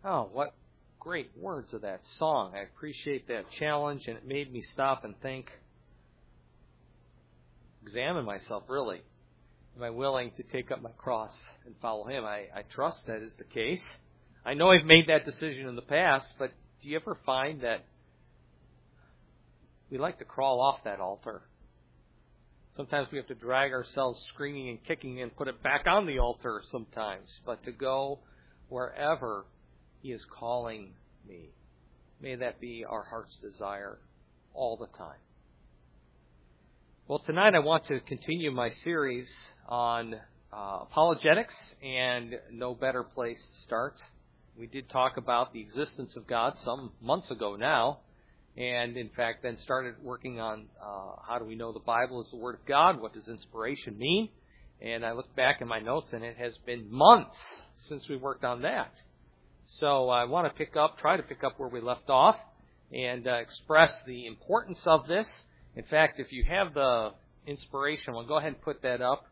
Oh, what great words of that song. I appreciate that challenge, and it made me stop and think, examine myself, really. Am I willing to take up my cross and follow Him? I trust that is the case. I know I've made that decision in the past, but do you ever find that we like to crawl off that altar? Sometimes we have to drag ourselves screaming and kicking and put it back on the altar sometimes. But to go wherever He is calling me, may that be our heart's desire all the time. Well, tonight I want to continue my series on apologetics, and no better place to start. We did talk about the existence of God some months ago now, and in fact then started working on how do we know the Bible is the Word of God, what does inspiration mean, and I looked back in my notes and it has been months since we worked on that. So I want to try to pick up where we left off and express the importance of this. In fact, if you have the inspiration, we'll go ahead and put that up,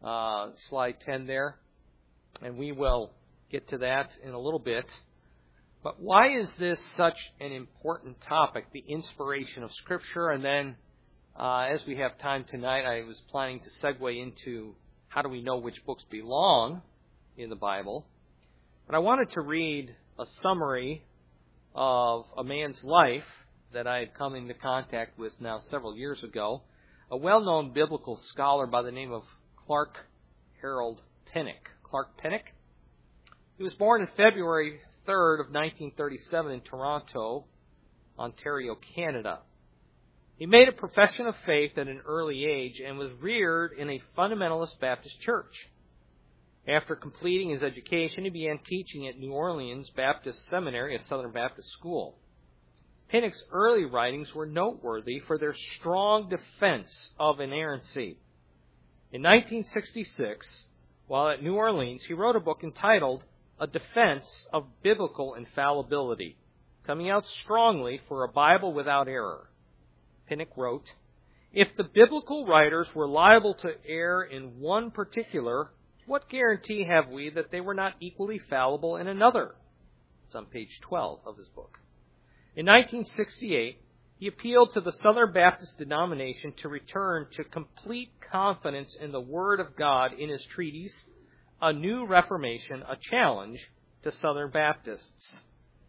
slide 10 there, and we will get to that in a little bit. But why is this such an important topic, the inspiration of Scripture? And then, as we have time tonight, I was planning to segue into how do we know which books belong in the Bible. But I wanted to read a summary of a man's life that I had come into contact with now several years ago, a well-known biblical scholar by the name of Clark Harold Pinnock. Clark Pinnock. He was born in February 3rd of 1937 in Toronto, Ontario, Canada. He made a profession of faith at an early age and was reared in a fundamentalist Baptist church. After completing his education, he began teaching at New Orleans Baptist Seminary, a Southern Baptist school. Pinnock's early writings were noteworthy for their strong defense of inerrancy. In 1966, while at New Orleans, he wrote a book entitled A Defense of Biblical Infallibility, coming out strongly for a Bible without error. Pinnock wrote, "If the biblical writers were liable to err in one particular, what guarantee have we that they were not equally fallible in another?" It's on page 12 of his book. In 1968, he appealed to the Southern Baptist denomination to return to complete confidence in the Word of God in his treatise, A New Reformation, a Challenge to Southern Baptists.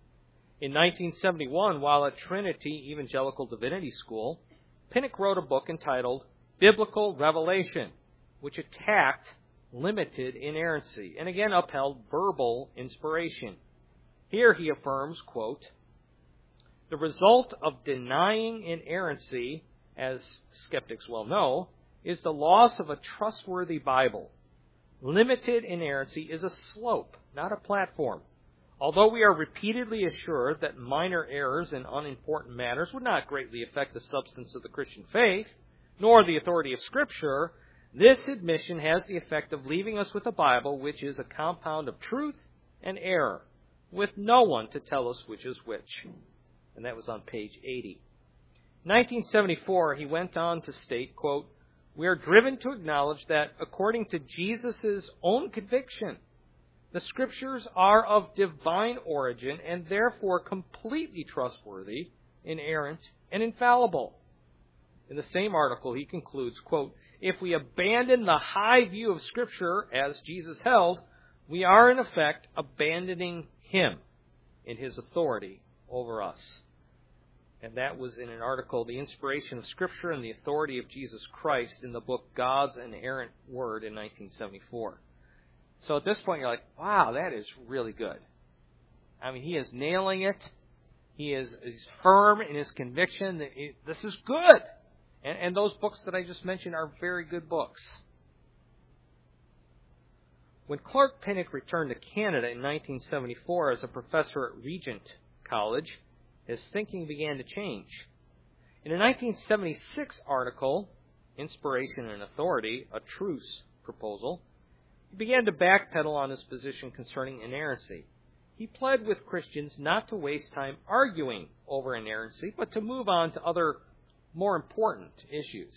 In 1971, while at Trinity Evangelical Divinity School, Pinnock wrote a book entitled Biblical Revelation, which attacked limited inerrancy and again upheld verbal inspiration. Here he affirms, quote, "The result of denying inerrancy, as skeptics well know, is the loss of a trustworthy Bible. Limited inerrancy is a slope, not a platform. Although we are repeatedly assured that minor errors in unimportant matters would not greatly affect the substance of the Christian faith, nor the authority of Scripture, this admission has the effect of leaving us with a Bible which is a compound of truth and error, with no one to tell us which is which." And that was on page 80. In 1974, he went on to state, quote, "We are driven to acknowledge that, according to Jesus' own conviction, the Scriptures are of divine origin and therefore completely trustworthy, inerrant, and infallible." In the same article, he concludes, quote, "If we abandon the high view of Scripture as Jesus held, we are in effect abandoning Him in His authority over us." And that was in an article, The Inspiration of Scripture and the Authority of Jesus Christ, in the book God's Inerrant Word in 1974. So at this point, you're like, wow, that is really good. I mean, he is nailing it. He's firm in his conviction that this is good. And those books that I just mentioned are very good books. When Clark Pinnock returned to Canada in 1974 as a professor at Regent College, his thinking began to change. In a 1976 article, Inspiration and Authority, a Truce Proposal, he began to backpedal on his position concerning inerrancy. He pled with Christians not to waste time arguing over inerrancy, but to move on to other, more important issues.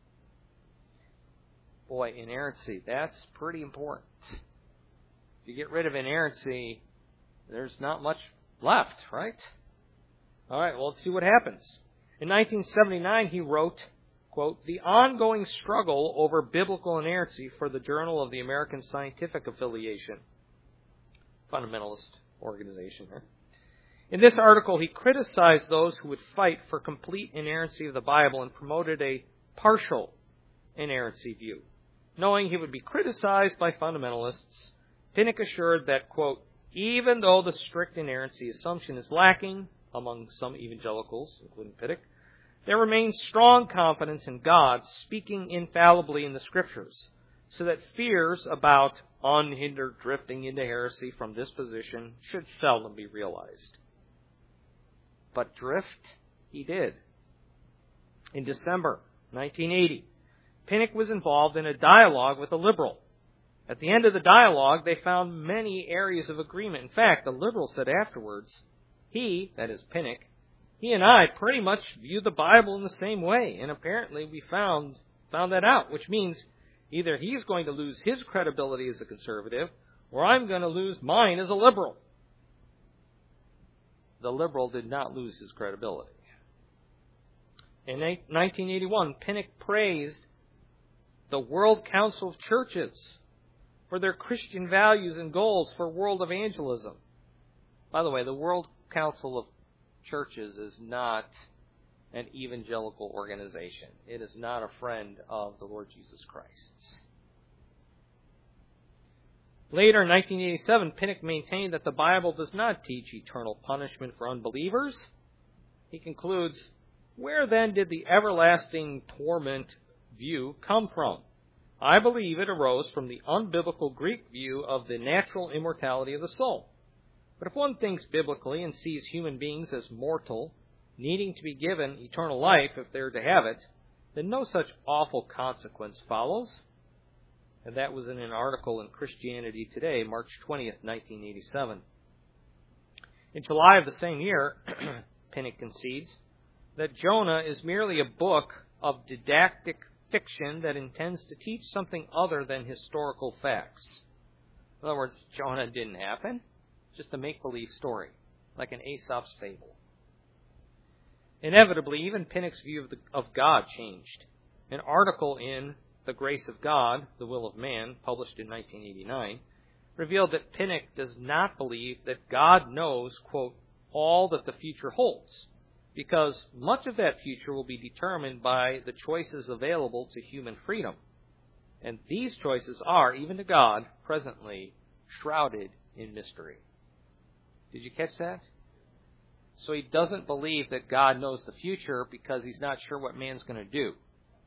Boy, inerrancy, that's pretty important. If you get rid of inerrancy, there's not much left, right? All right, well, let's see what happens. In 1979, he wrote, quote, "The ongoing struggle over biblical inerrancy for the Journal of the American Scientific Affiliation," fundamentalist organization here. In this article, he criticized those who would fight for complete inerrancy of the Bible and promoted a partial inerrancy view. Knowing he would be criticized by fundamentalists, Pinnock assured that, quote, "Even though the strict inerrancy assumption is lacking among some evangelicals, including Pinnock, there remains strong confidence in God speaking infallibly in the Scriptures, so that fears about unhindered drifting into heresy from this position should seldom be realized." But drift he did. In December 1980, Pinnock was involved in a dialogue with a liberal. At the end of the dialogue, they found many areas of agreement. In fact, the liberal said afterwards, he, that is Pinnock, he and I pretty much view the Bible in the same way, and apparently we found that out, which means either he's going to lose his credibility as a conservative, or I'm going to lose mine as a liberal. The liberal did not lose his credibility. In 1981, Pinnock praised the World Council of Churches for their Christian values and goals for world evangelism. By the way, the World Council of Churches is not an evangelical organization. It is not a friend of the Lord Jesus Christ. Later, in 1987, Pinnock maintained that the Bible does not teach eternal punishment for unbelievers. He concludes, "Where then did the everlasting torment view come from? I believe it arose from the unbiblical Greek view of the natural immortality of the soul. But if one thinks biblically and sees human beings as mortal, needing to be given eternal life if they're to have it, then no such awful consequence follows." And that was in an article in Christianity Today, March 20th, 1987. In July of the same year, Pinnock concedes that Jonah is merely a book of didactic fiction that intends to teach something other than historical facts. In other words, Jonah didn't happen. Just a make-believe story, like an Aesop's fable. Inevitably, even Pinnock's view of God changed. An article in The Grace of God, The Will of Man, published in 1989, revealed that Pinnock does not believe that God knows, quote, "all that the future holds, because much of that future will be determined by the choices available to human freedom. And these choices are, even to God, presently shrouded in mystery." Did you catch that? So he doesn't believe that God knows the future because he's not sure what man's going to do.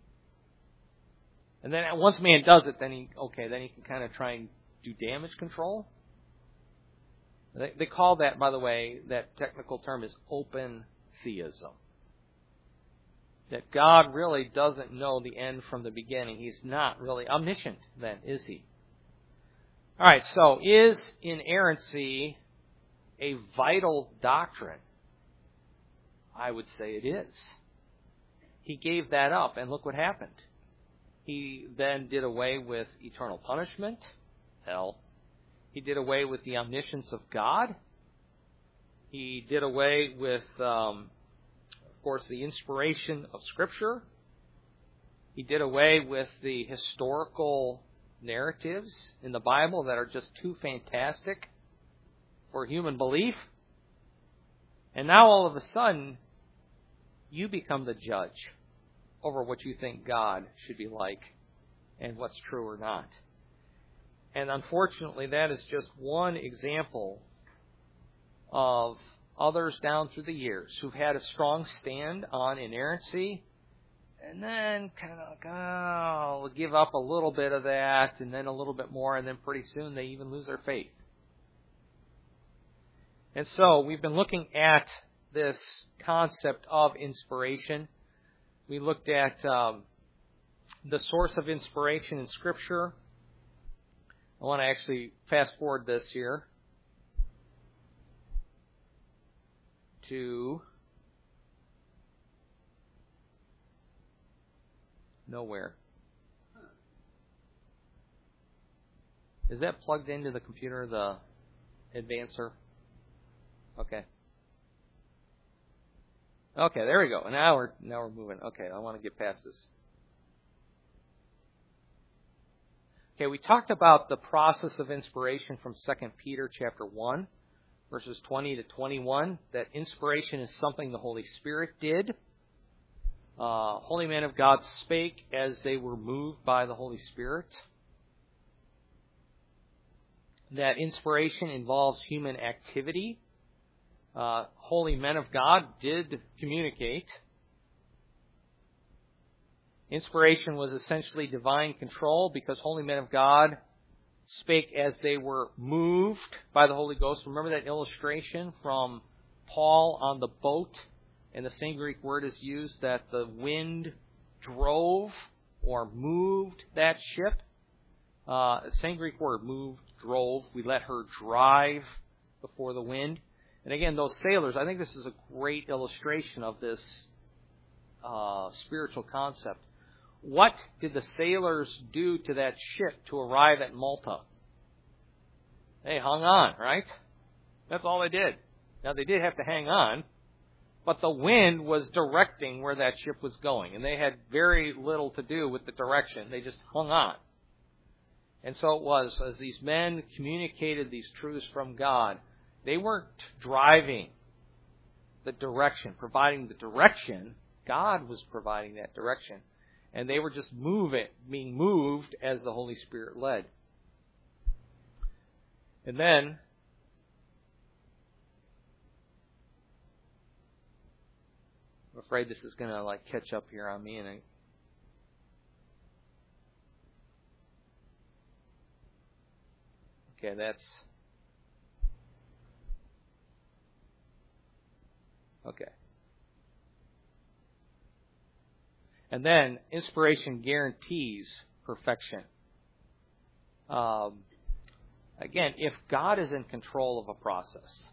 And then once man does it, then he can kind of try and do damage control. They call that, by the way, that technical term is open theism. That God really doesn't know the end from the beginning. He's not really omniscient then, is he? All right, so is inerrancy a vital doctrine? I would say it is. He gave that up, and look what happened. He then did away with eternal punishment, hell. He did away with the omniscience of God. He did away with, of course, the inspiration of Scripture. He did away with the historical narratives in the Bible that are just too fantastic for human belief. And now all of a sudden, you become the judge over what you think God should be like and what's true or not. And unfortunately, that is just one example of others down through the years who've had a strong stand on inerrancy and then kind of give up a little bit of that and then a little bit more, and then pretty soon they even lose their faith. And so we've been looking at this concept of inspiration. We looked at the source of inspiration in Scripture. I want to actually fast forward this here to nowhere. Is that plugged into the computer, the advancer? Okay. Okay, there we go. Now we're moving. Okay, I want to get past this. Okay, we talked about the process of inspiration from 2 Peter chapter 1, verses 20 to 21, that inspiration is something the Holy Spirit did. Holy men of God spake as they were moved by the Holy Spirit. That inspiration involves human activity. Holy men of God did communicate. Inspiration was essentially divine control because holy men of God spake as they were moved by the Holy Ghost. Remember that illustration from Paul on the boat? And the same Greek word is used, that the wind drove or moved that ship. Same Greek word, moved, drove. We let her drive before the wind. And again, those sailors, I think this is a great illustration of this spiritual concept. What did the sailors do to that ship to arrive at Malta? They hung on, right? That's all they did. Now, they did have to hang on, but the wind was directing where that ship was going, and they had very little to do with the direction. They just hung on. And so it was, as these men communicated these truths from God, they weren't driving the direction, providing the direction. God was providing that direction. And they were just being moved as the Holy Spirit led. And then, I'm afraid this is going to catch up here on me. Okay, that's... Okay. And then, inspiration guarantees perfection. Again, if God is in control of a process,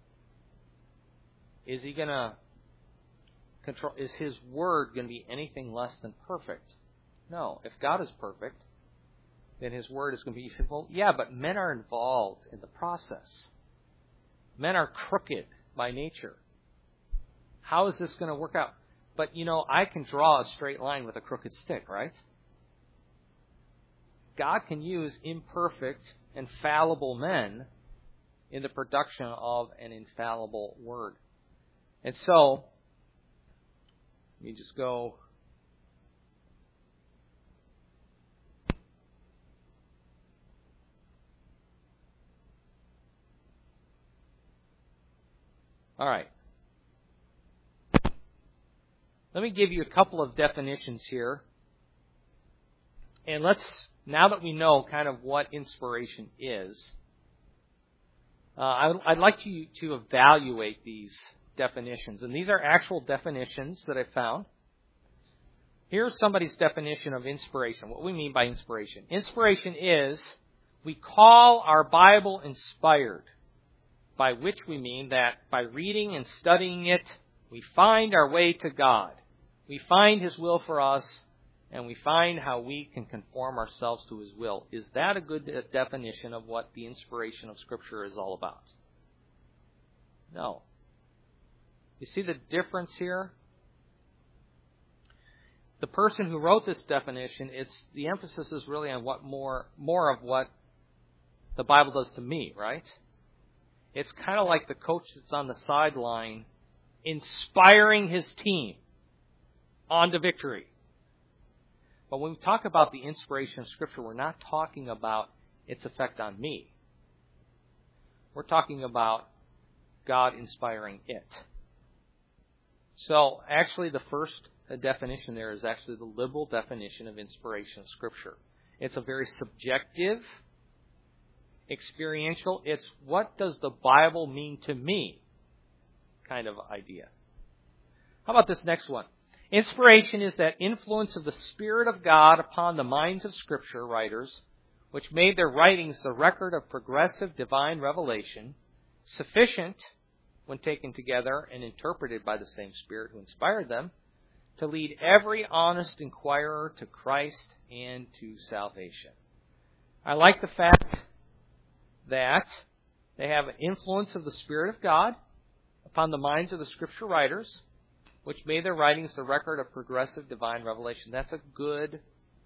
is He going to control? Is His word going to be anything less than perfect? No. If God is perfect, then His word is going to be. Well, yeah, but men are involved in the process. Men are crooked by nature. How is this going to work out? But, I can draw a straight line with a crooked stick, right? God can use imperfect and fallible men in the production of an infallible word. And so, let me just go. All right. Let me give you a couple of definitions here. And now that we know kind of what inspiration is, I'd like you to evaluate these definitions. And these are actual definitions that I found. Here's somebody's definition of inspiration. What we mean by inspiration. Inspiration is, we call our Bible inspired, by which we mean that by reading and studying it, we find our way to God. We find His will for us, and we find how we can conform ourselves to His will. Is that a good definition of what the inspiration of Scripture is all about? No. You see the difference here? The person who wrote this definition, the emphasis is really on what more of what the Bible does to me, right? It's kind of like the coach that's on the sideline inspiring his team on to victory. But when we talk about the inspiration of Scripture, we're not talking about its effect on me. We're talking about God inspiring it. So, actually, the first definition there is actually the liberal definition of inspiration of Scripture. It's a very subjective, experiential, it's what does the Bible mean to me kind of idea. How about this next one? Inspiration is that influence of the Spirit of God upon the minds of Scripture writers, which made their writings the record of progressive divine revelation, sufficient, when taken together and interpreted by the same Spirit who inspired them, to lead every honest inquirer to Christ and to salvation. I like the fact that they have an influence of the Spirit of God. upon the minds of the Scripture writers, which made their writings the record of progressive divine revelation. That's a good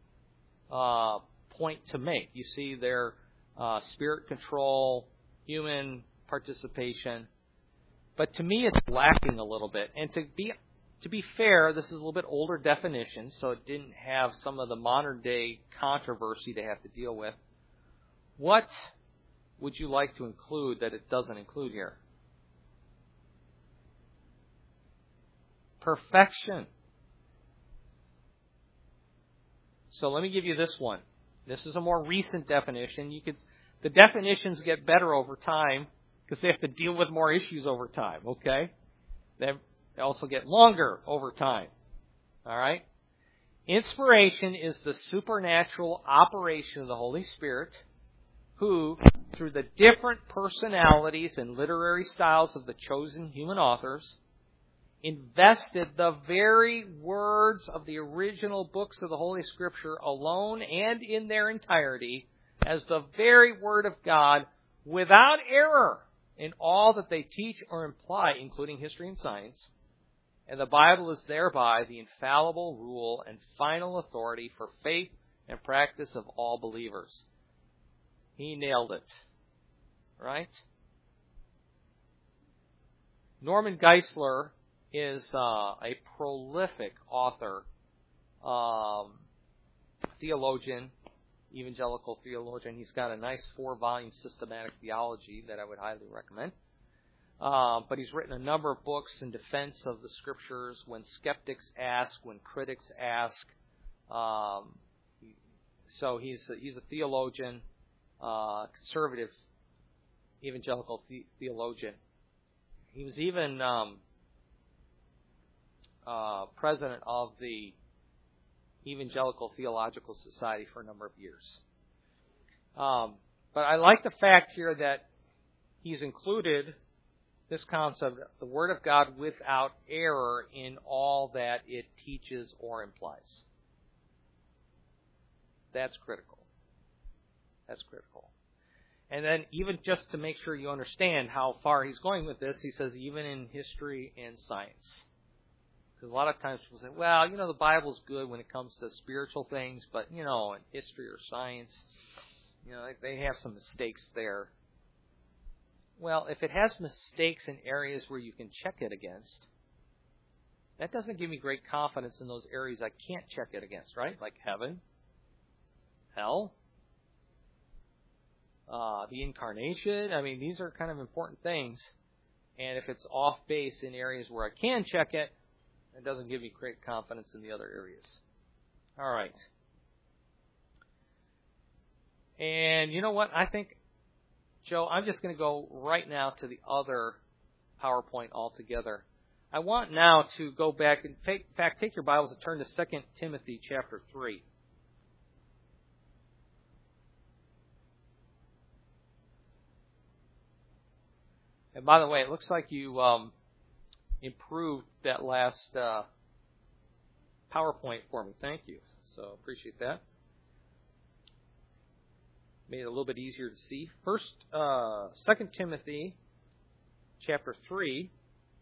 point to make. You see their spirit control, human participation. But to me, it's lacking a little bit. And to be fair, this is a little bit older definition, so it didn't have some of the modern day controversy to have to deal with. What would you like to include that it doesn't include here? Perfection. So let me give you this one. This is a more recent definition. The definitions get better over time because they have to deal with more issues over time, okay? They also get longer over time. All right? Inspiration is the supernatural operation of the Holy Spirit who, through the different personalities and literary styles of the chosen human authors, invested the very words of the original books of the Holy Scripture alone and in their entirety as the very Word of God without error in all that they teach or imply, including history and science. And the Bible is thereby the infallible rule and final authority for faith and practice of all believers. He nailed it. Right? Norman Geisler is a prolific author, theologian, evangelical theologian. He's got a nice 4-volume systematic theology that I would highly recommend. But he's written a number of books in defense of the Scriptures when skeptics ask, when critics ask. So he's a theologian, conservative evangelical theologian. He was even president of the Evangelical Theological Society for a number of years. But I like the fact here that he's included this concept, the Word of God without error in all that it teaches or implies. That's critical. That's critical. And then even just to make sure you understand how far he's going with this, he says even in history and science. Because a lot of times people say, well, the Bible's good when it comes to spiritual things, but, in history or science, they have some mistakes there. Well, if it has mistakes in areas where you can check it against, that doesn't give me great confidence in those areas I can't check it against, right? Like heaven, hell, the incarnation. I mean, these are kind of important things. And if it's off base in areas where I can check it, it doesn't give me great confidence in the other areas. All right. And you know what? I think, Joe, I'm just going to go right now to the other PowerPoint altogether. I want now to go back and take your Bibles and turn to 2 Timothy chapter 3. And by the way, it looks like you improved that last PowerPoint for me. Thank you. So appreciate that. Made it a little bit easier to see. First, 2 Timothy chapter 3.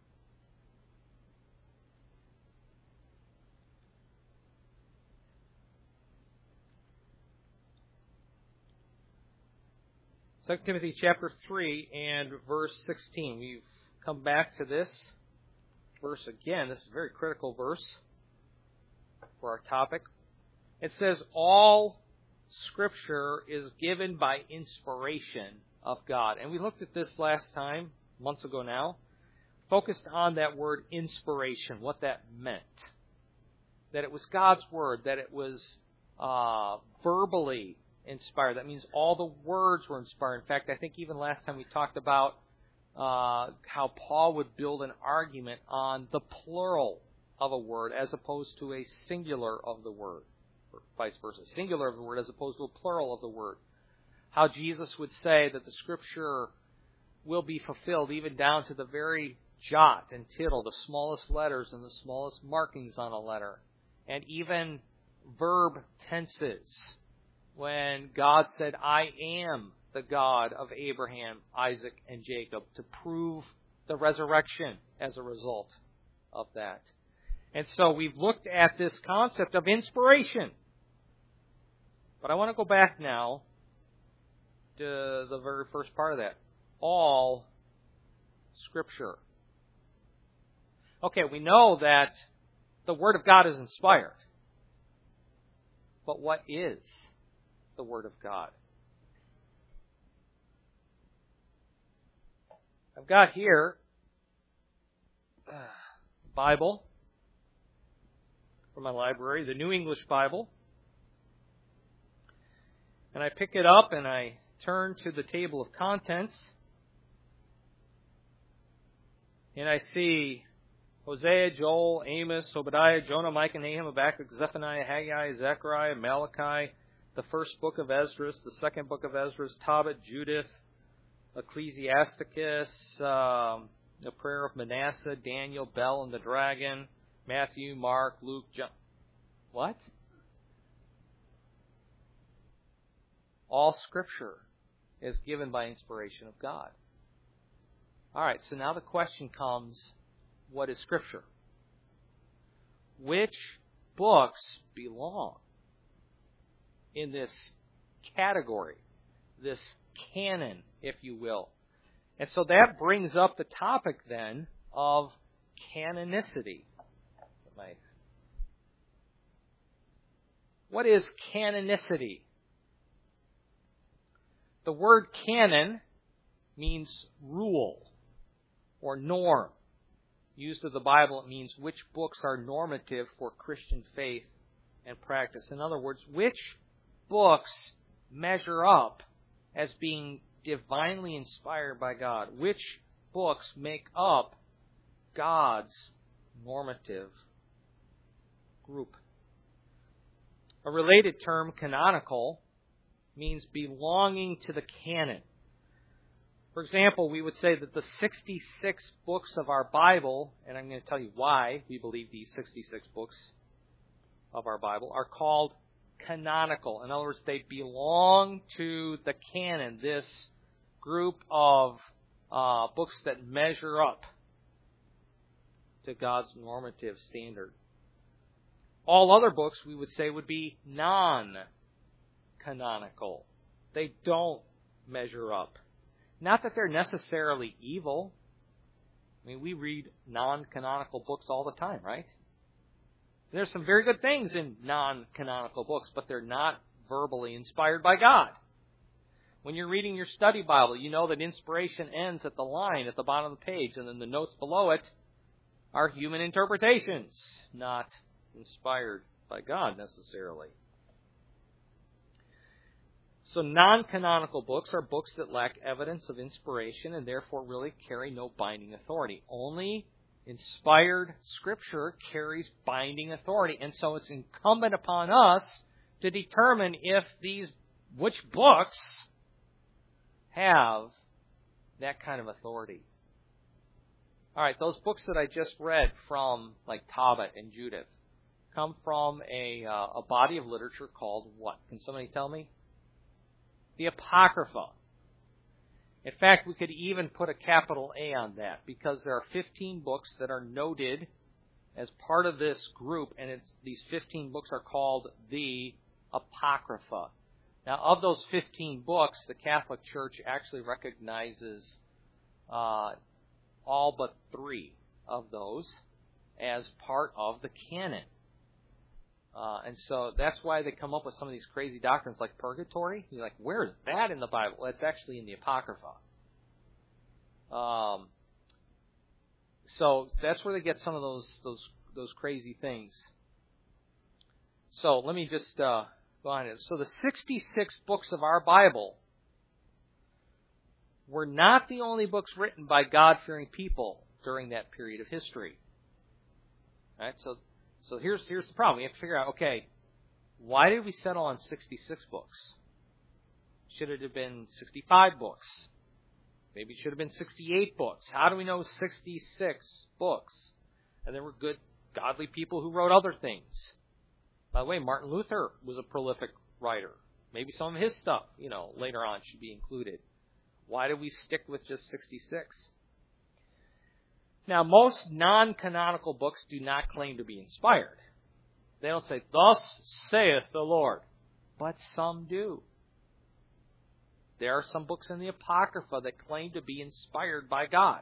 Second Timothy chapter 3 and verse 16. We've come back to this verse again. This is a very critical verse for our topic. It says, all Scripture is given by inspiration of God. And we looked at this last time, months ago now, focused on that word inspiration, what that meant. That it was God's Word, that it was verbally inspired. That means all the words were inspired. In fact, I think even last time we talked about how Paul would build an argument on the plural of a word as opposed to a singular of the word, or vice versa. Singular of the word as opposed to a plural of the word. How Jesus would say that the Scripture will be fulfilled even down to the very jot and tittle, the smallest letters and the smallest markings on a letter, and even verb tenses. When God said, I am the God of Abraham, Isaac, and Jacob, to prove the resurrection as a result of that. And so we've looked at this concept of inspiration. But I want to go back now to the very first part of that. All Scripture. Okay, we know that the Word of God is inspired. But what is the Word of God? I've got here Bible from my library, the New English Bible. And I pick it up and I turn to the table of contents. And I see Hosea, Joel, Amos, Obadiah, Jonah, Micah, Nahum, Habakkuk, Zephaniah, Haggai, Zechariah, Malachi, the first book of Ezra, the second book of Ezra, Tobit, Judith, Ecclesiasticus, the prayer of Manasseh, Daniel, Bel and the dragon, Matthew, Mark, Luke, John. What? All Scripture is given by inspiration of God. All right, so now the question comes, what is Scripture? Which books belong in this category, this canon, if you will? And so that brings up the topic then of canonicity. What is canonicity? The word canon means rule or norm. Used in the Bible, it means which books are normative for Christian faith and practice. In other words, which books measure up as being divinely inspired by God? Which books make up God's normative group? A related term, canonical, means belonging to the canon. For example, we would say that the 66 books of our Bible, and I'm going to tell you why we believe these 66 books of our Bible, are called canonical. In other words, they belong to the canon, this group of books that measure up to God's normative standard. All other books, we would say, would be non-canonical. They don't measure up. Not that they're necessarily evil. I mean, we read non-canonical books all the time, right? There's some very good things in non-canonical books, but they're not verbally inspired by God. When you're reading your study Bible, you know that inspiration ends at the line at the bottom of the page, and then the notes below it are human interpretations, not inspired by God necessarily. So non-canonical books are books that lack evidence of inspiration and therefore really carry no binding authority. Only inspired Scripture carries binding authority. And so it's incumbent upon us to determine which books have that kind of authority. All right, those books that I just read from, like Tobit and Judith, come from a body of literature called what? Can somebody tell me? The Apocrypha. In fact, we could even put a capital A on that because there are 15 books that are noted as part of this group, and these 15 books are called the Apocrypha. Now, of those 15 books, the Catholic Church actually recognizes all but 3 of those as part of the canon. And so that's why they come up with some of these crazy doctrines like purgatory. You're like, where is that in the Bible? Well, it's actually in the Apocrypha. So that's where they get some of those crazy things. So let me just go on it. So the 66 books of our Bible were not the only books written by God-fearing people during that period of history. All right, so here's the problem. We have to figure out, okay, why did we settle on 66 books? Should it have been 65 books? Maybe it should have been 68 books. How do we know 66 books? And there were good, godly people who wrote other things. By the way, Martin Luther was a prolific writer. Maybe some of his stuff, later on should be included. Why did we stick with just 66? Now, most non-canonical books do not claim to be inspired. They don't say, "Thus saith the Lord," but some do. There are some books in the Apocrypha that claim to be inspired by God.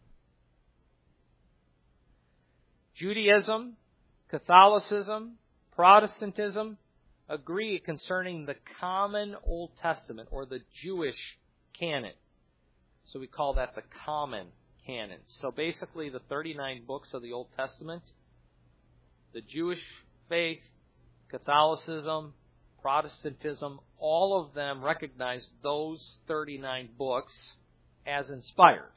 Judaism, Catholicism, Protestantism agree concerning the common Old Testament, or the Jewish canon. So we call that the common canon. So basically the 39 books of the Old Testament, the Jewish faith, Catholicism, Protestantism, all of them recognize those 39 books as inspired.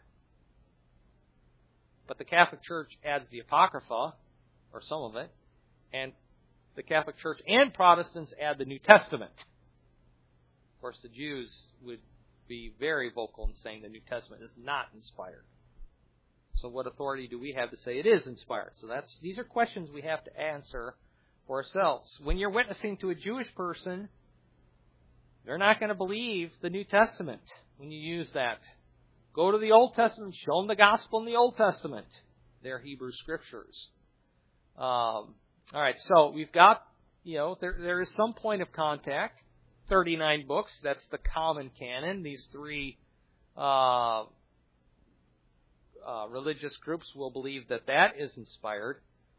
But the Catholic Church adds the Apocrypha, or some of it, and the Catholic Church and Protestants add the New Testament. Of course, the Jews would be very vocal in saying the New Testament is not inspired. So what authority do we have to say it is inspired? So these are questions we have to answer for ourselves. When you're witnessing to a Jewish person, they're not going to believe the New Testament when you use that. Go to the Old Testament, show them the gospel in the Old Testament. They're Hebrew scriptures. All right, so we've got, there is some point of contact. 39 books, that's the common canon. These three religious groups will believe that is inspired.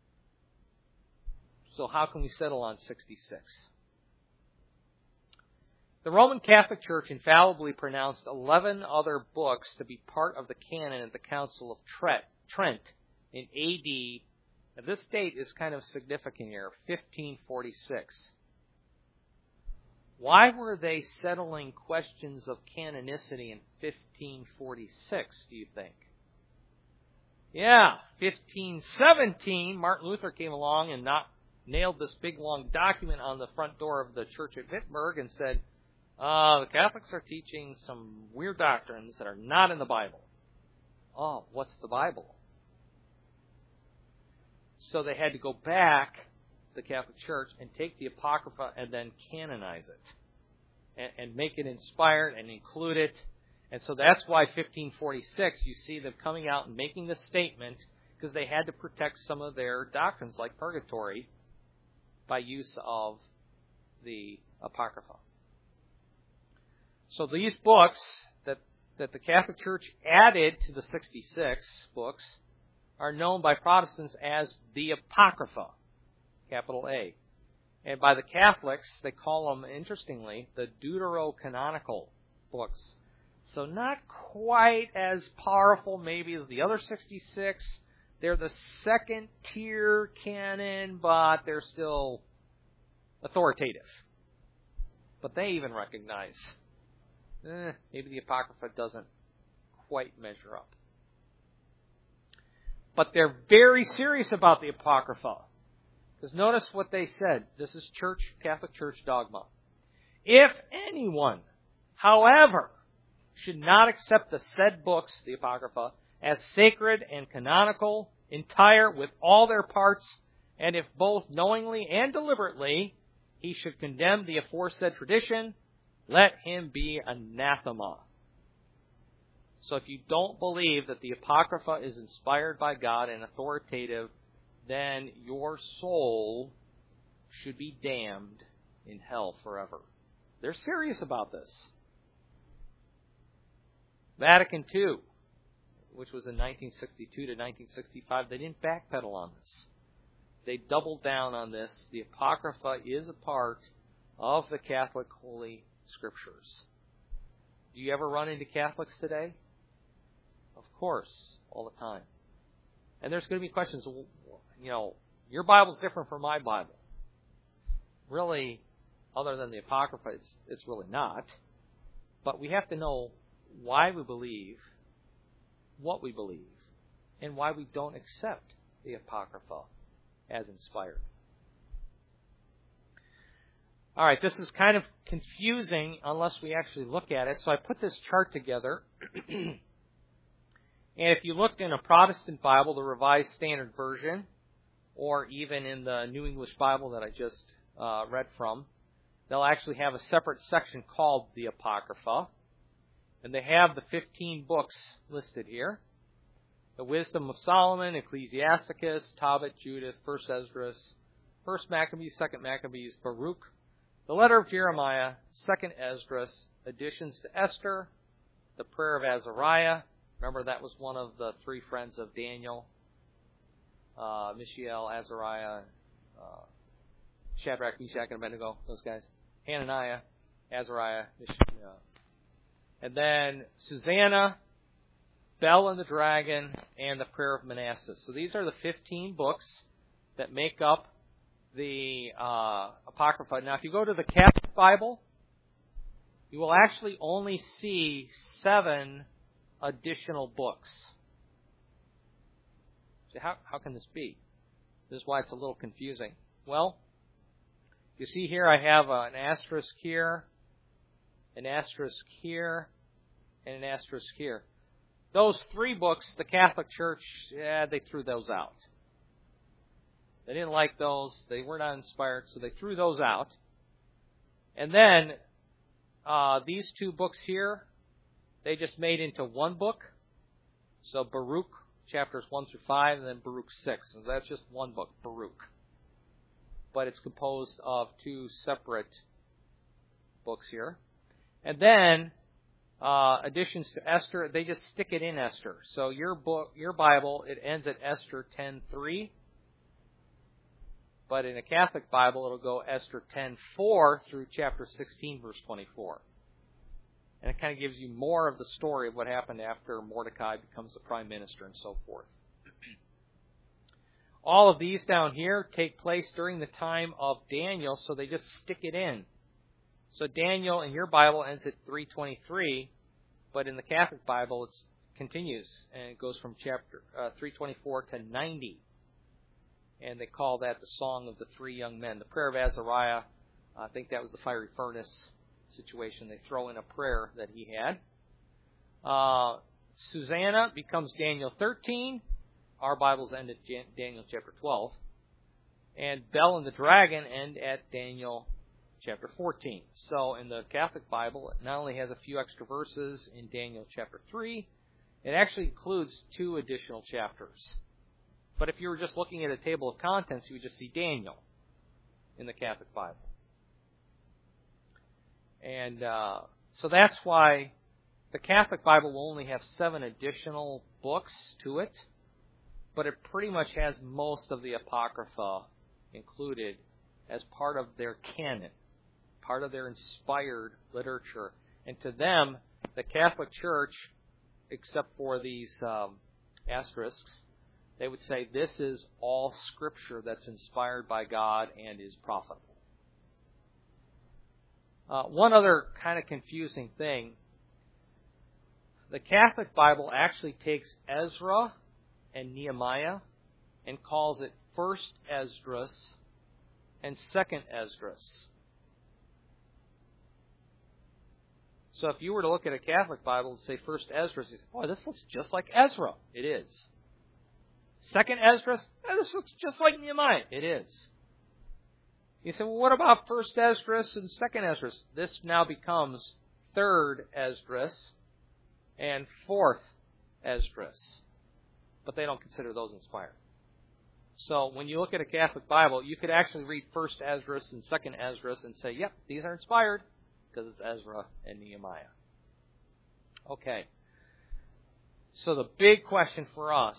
So how can we settle on 66? The Roman Catholic Church infallibly pronounced 11 other books to be part of the canon at the Council of Trent in A.D. Now, this date is kind of significant here, 1546. Why were they settling questions of canonicity in 1546, do you think? Yeah, 1517, Martin Luther came along and nailed this big long document on the front door of the church at Wittenberg and said, the Catholics are teaching some weird doctrines that are not in the Bible. Oh, what's the Bible? So they had to go back, the Catholic Church, and take the Apocrypha and then canonize it. And make it inspired and include it. And so that's why 1546, you see them coming out and making this statement, because they had to protect some of their doctrines, like purgatory, by use of the Apocrypha. So these books that the Catholic Church added to the 66 books are known by Protestants as the Apocrypha, capital A. And by the Catholics, they call them, interestingly, the deuterocanonical books. So not quite as powerful maybe as the other 66. They're the second tier canon, but they're still authoritative. But they even recognize maybe the Apocrypha doesn't quite measure up. But they're very serious about the Apocrypha. Because notice what they said. This is Catholic Church dogma. If anyone, however, should not accept the said books, the Apocrypha, as sacred and canonical, entire with all their parts, and if both knowingly and deliberately he should condemn the aforesaid tradition, let him be anathema. So if you don't believe that the Apocrypha is inspired by God and authoritative, then your soul should be damned in hell forever. They're serious about this. Vatican II, which was in 1962 to 1965, they didn't backpedal on this. They doubled down on this. The Apocrypha is a part of the Catholic Holy Scriptures. Do you ever run into Catholics today? Of course, all the time. And there's going to be questions, your Bible's different from my Bible. Really, other than the Apocrypha, it's really not. But we have to know why we believe what we believe and why we don't accept the Apocrypha as inspired. All right, this is kind of confusing unless we actually look at it. So I put this chart together. And if you looked in a Protestant Bible, the Revised Standard Version, or even in the New English Bible that I just read from, they'll actually have a separate section called the Apocrypha. And they have the 15 books listed here. the Wisdom of Solomon, Ecclesiasticus, Tobit, Judith, 1st Esdras, 1st Maccabees, 2nd Maccabees, Baruch, the letter of Jeremiah, 2nd Esdras, additions to Esther, the prayer of Azariah. Remember, that was one of the three friends of Daniel, Mishael, Azariah, Shadrach, Meshach, and Abednego, those guys. Hananiah, Azariah, Mishael. And then Susanna, Bel and the Dragon, and the prayer of Manasseh. So these are the 15 books that make up the Apocrypha. Now, if you go to the Catholic Bible, you will actually only see 7 additional books. So how can this be? This is why it's a little confusing. Well, you see here I have an asterisk here, an asterisk here, and an asterisk here. Those 3 books, the Catholic Church, they threw those out. They didn't like those. They were not inspired, so they threw those out. And then these 2 books here, they just made into one book. So Baruch, chapters 1 through 5, and then Baruch 6. So that's just one book, Baruch. But it's composed of 2 separate books here. And then additions to Esther, they just stick it in Esther. So your book, your Bible, it ends at Esther 10:3. But in a Catholic Bible, it'll go Esther 10:4 through chapter 16, verse 24. And it kind of gives you more of the story of what happened after Mordecai becomes the prime minister and so forth. All of these down here take place during the time of Daniel, so they just stick it in. So Daniel in your Bible ends at 3:23, but in the Catholic Bible it continues, and it goes from chapter 3:24 to 90. And they call that the Song of the Three Young Men. The prayer of Azariah, I think that was the fiery furnace situation. They throw in a prayer that he had. Susanna becomes Daniel 13. Our Bibles end at Daniel chapter 12. And Bel and the Dragon end at Daniel chapter 14. So in the Catholic Bible, it not only has a few extra verses in Daniel chapter 3, it actually includes 2 additional chapters. But if you were just looking at a table of contents, you would just see Daniel in the Catholic Bible. And so that's why the Catholic Bible will only have 7 additional books to it, but it pretty much has most of the Apocrypha included as part of their canon, part of their inspired literature. And to them, the Catholic Church, except for these asterisks, they would say this is all Scripture that's inspired by God and is profitable. One other kind of confusing thing, the Catholic Bible actually takes Ezra and Nehemiah and calls it 1st Esdras and 2nd Esdras. So if you were to look at a Catholic Bible and say 1st Esdras, you say, oh, this looks just like Ezra. It is. 2nd Esdras, this looks just like Nehemiah. It is. You say, well, what about 1st Esdras and 2nd Esdras? This now becomes 3rd Esdras and 4th Esdras. But they don't consider those inspired. So when you look at a Catholic Bible, you could actually read 1st Esdras and 2nd Esdras and say, yep, these are inspired because it's Ezra and Nehemiah. Okay. So the big question for us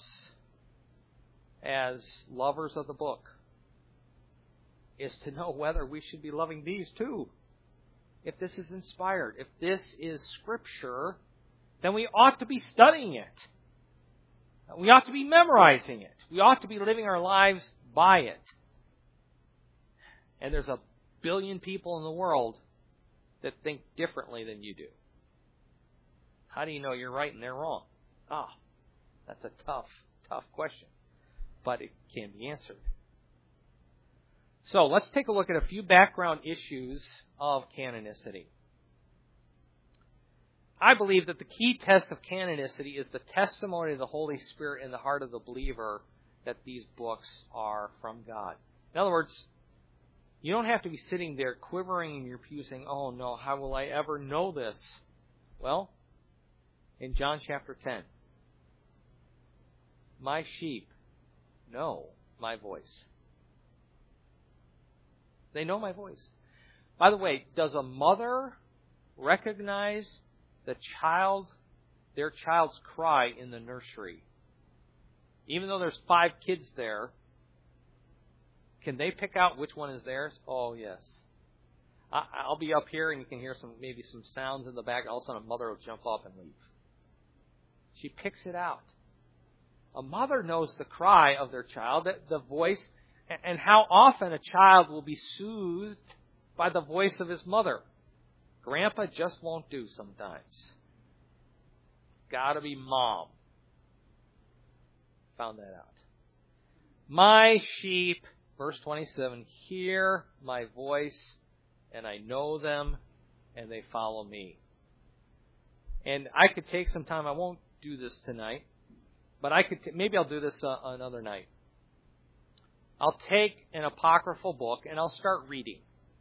as lovers of the book is to know whether we should be loving these too. If this is inspired, if this is Scripture, then we ought to be studying it. We ought to be memorizing it. We ought to be living our lives by it. And there's a billion people in the world that think differently than you do. How do you know you're right and they're wrong? That's a tough question. But it can be answered. So let's take a look at a few background issues of canonicity. I believe that the key test of canonicity is the testimony of the Holy Spirit in the heart of the believer that these books are from God. In other words, you don't have to be sitting there quivering in your pew saying, oh no, how will I ever know this? Well, in John chapter 10, My sheep know my voice. They know my voice. By the way, does a mother recognize their child's cry in the nursery? Even though there's 5 kids there, can they pick out which one is theirs? Oh, yes. I'll be up here and you can hear maybe some sounds in the back. All of a sudden a mother will jump up and leave. She picks it out. A mother knows the cry of their child, the voice, and how often a child will be soothed by the voice of his mother. Grandpa just won't do sometimes. Gotta be mom. Found that out. My sheep, verse 27, hear my voice, and I know them, and they follow me. And I could take some time. I won't do this tonight, but maybe I'll do this another night. I'll take an apocryphal book and I'll start reading.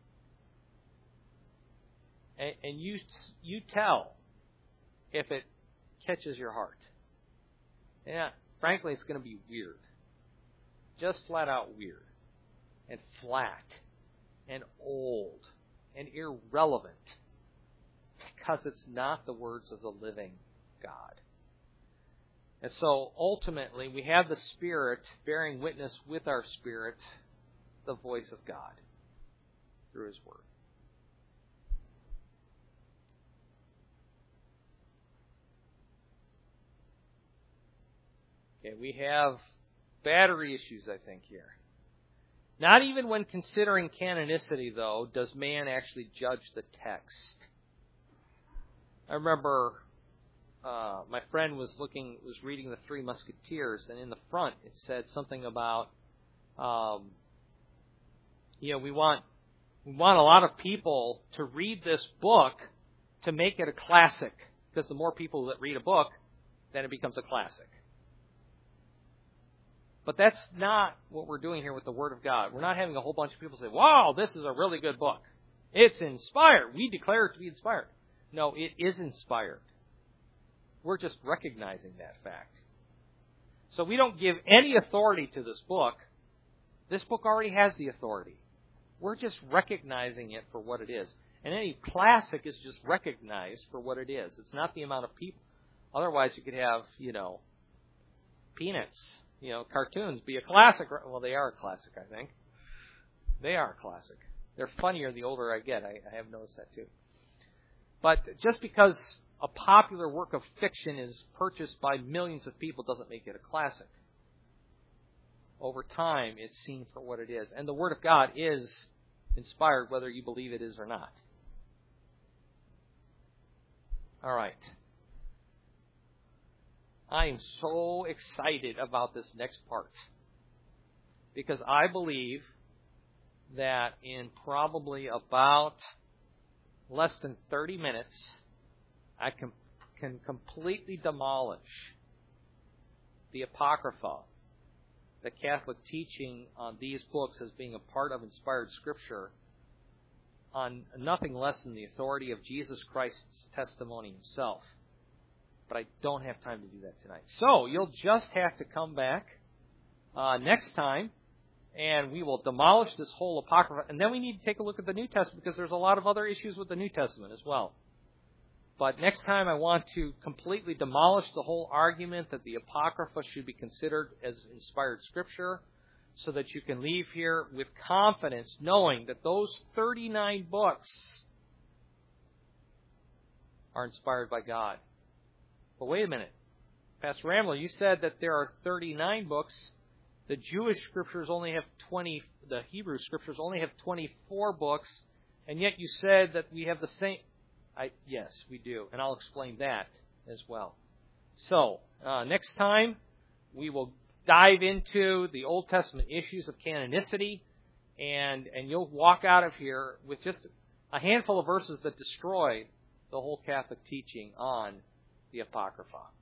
And you tell if it catches your heart. Yeah, frankly, it's going to be weird. Just flat out weird. And flat. And old. And irrelevant. Because it's not the words of the living God. And so, ultimately, we have the Spirit bearing witness with our spirit, the voice of God, through His Word. Okay, we have battery issues, I think, here. Not even when considering canonicity, though, does man actually judge the text. I remember my friend was reading the Three Musketeers, and in the front it said something about, we want a lot of people to read this book to make it a classic, because the more people that read a book, then it becomes a classic. But that's not what we're doing here with the Word of God. We're not having a whole bunch of people say, wow, this is a really good book. It's inspired. We declare it to be inspired. No, it is inspired. We're just recognizing that fact. So we don't give any authority to this book. This book already has the authority. We're just recognizing it for what it is. And any classic is just recognized for what it is. It's not the amount of people. Otherwise, you could have, Peanuts, cartoons be a classic. Well, they are a classic, I think. They are a classic. They're funnier the older I get. I have noticed that too. But just because a popular work of fiction is purchased by millions of people doesn't make it a classic. Over time, it's seen for what it is. And the Word of God is inspired whether you believe it is or not. All right. I am so excited about this next part, because I believe that in probably about less than 30 minutes, I can completely demolish the Apocrypha, the Catholic teaching on these books as being a part of inspired Scripture, on nothing less than the authority of Jesus Christ's testimony Himself. But I don't have time to do that tonight. So you'll just have to come back next time, and we will demolish this whole Apocrypha. And then we need to take a look at the New Testament, because there's a lot of other issues with the New Testament as well. But next time I want to completely demolish the whole argument that the Apocrypha should be considered as inspired Scripture, so that you can leave here with confidence knowing that those 39 books are inspired by God. But wait a minute. Pastor Ramler, you said that there are 39 books. The Jewish Scriptures only have 20, the Hebrew Scriptures only have 24 books, and yet you said that we have the same. Yes, we do, and I'll explain that as well. So, next time, we will dive into the Old Testament issues of canonicity, and you'll walk out of here with just a handful of verses that destroy the whole Catholic teaching on the Apocrypha.